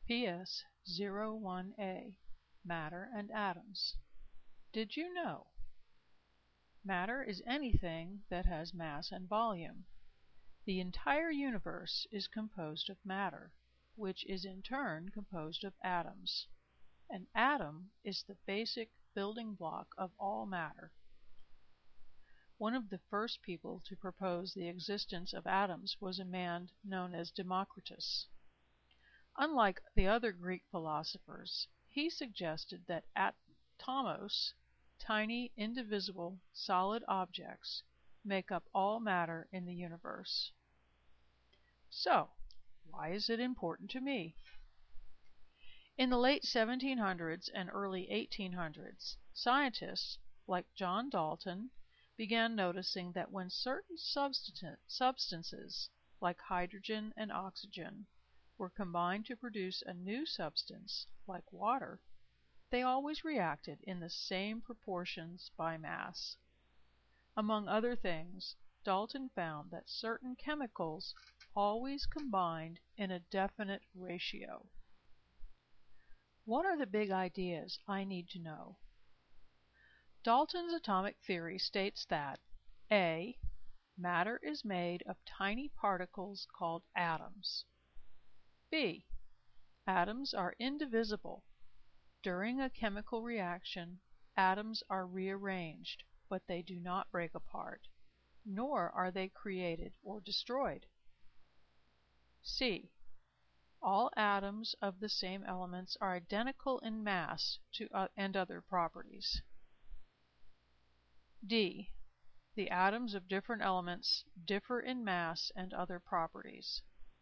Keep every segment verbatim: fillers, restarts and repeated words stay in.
P S zero one A Matter and Atoms. Did you know? Matter is anything that has mass and volume. The entire universe is composed of matter, which is in turn composed of atoms. An atom is the basic building block of all matter. One of the first people to propose the existence of atoms was a man known as Democritus. Unlike the other Greek philosophers, he suggested that atomos, tiny, indivisible, solid objects, make up all matter in the universe. So, why is it important to me? In the late seventeen hundreds and early eighteen hundreds, scientists like John Dalton began noticing that when certain substances, like hydrogen and oxygen, were combined to produce a new substance, like water, they always reacted in the same proportions by mass. Among other things, Dalton found that certain chemicals always combined in a definite ratio. What are the big ideas I need to know? Dalton's atomic theory states that A. Matter is made of tiny particles called atoms. B. Atoms are indivisible. During a chemical reaction, atoms are rearranged, but they do not break apart, nor are they created or destroyed. C. All atoms of the same elements are identical in mass to, uh, and other properties. D. The atoms of different elements differ in mass and other properties.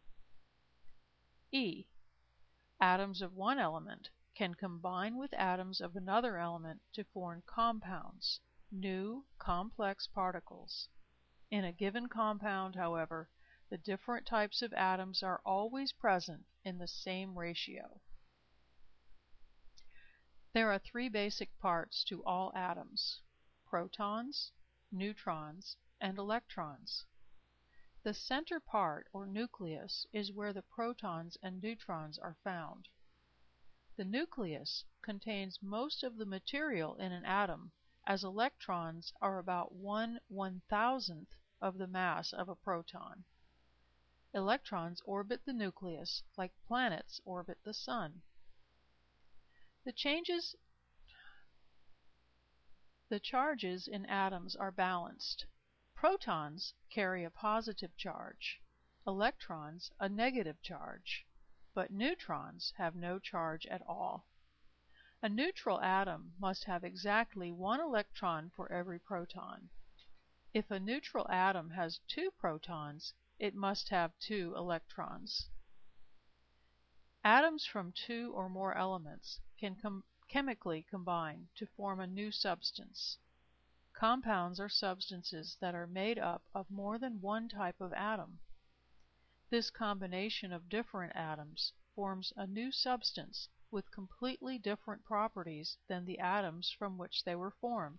E. Atoms of one element can combine with atoms of another element to form compounds, new, complex particles. In a given compound, however, the different types of atoms are always present in the same ratio. There are three basic parts to all atoms: protons, neutrons, and electrons. The center part, or nucleus, is where the protons and neutrons are found. The nucleus contains most of the material in an atom, as electrons are about one one-thousandth of the mass of a proton. Electrons orbit the nucleus like planets orbit the sun. The changes The charges in atoms are balanced. Protons carry a positive charge, electrons a negative charge, but neutrons have no charge at all. A neutral atom must have exactly one electron for every proton. If a neutral atom has two protons, it must have two electrons. Atoms from two or more elements can com chemically combine to form a new substance. Compounds are substances that are made up of more than one type of atom. This combination of different atoms forms a new substance with completely different properties than the atoms from which they were formed.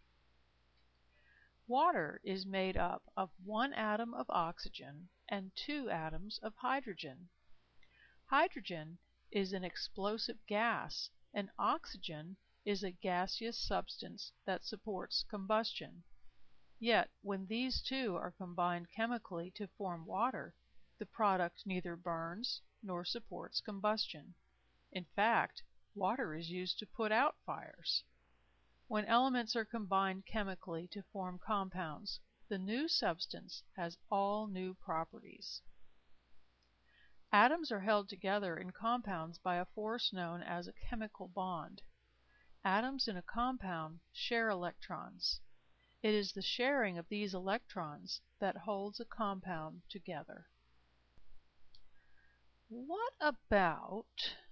Water is made up of one atom of oxygen and two atoms of hydrogen. Hydrogen is an explosive gas, and oxygen is a gaseous substance that supports combustion. Yet, when these two are combined chemically to form water, the product neither burns nor supports combustion. In fact, water is used to put out fires. When elements are combined chemically to form compounds, the new substance has all new properties. Atoms are held together in compounds by a force known as a chemical bond. Atoms in a compound share electrons. It is the sharing of these electrons that holds a compound together. What about...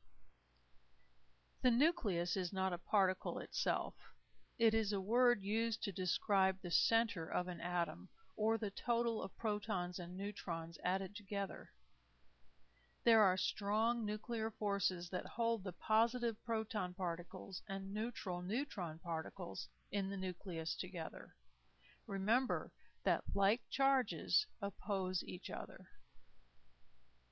The nucleus is not a particle itself. It is a word used to describe the center of an atom, or the total of protons and neutrons added together. There are strong nuclear forces that hold the positive proton particles and neutral neutron particles in the nucleus together. Remember that like charges oppose each other.